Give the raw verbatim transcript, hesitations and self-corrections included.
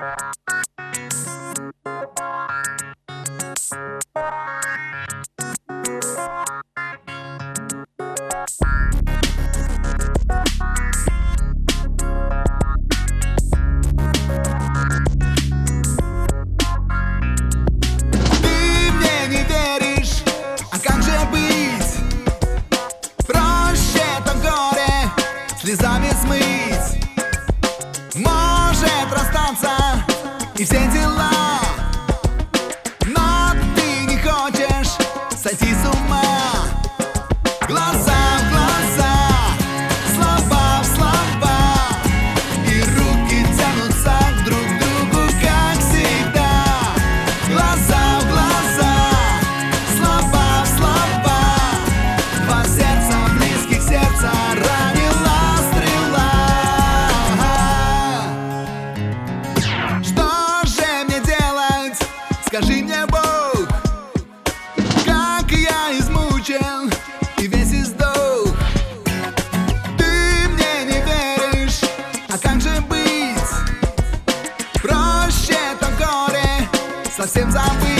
Слезами смыть, может расстаться и все дела, но ты не хочешь сойти с ума. Глаза в глаза, слова в слова, и руки тянутся друг к другу, как всегда. Глаза в глаза, слова в слова, два сердца близких, сердца ранила. Скажи мне, Бог, как я измучен и весь издох. Ты мне не веришь, а как же быть? Проще то горе совсем забыть.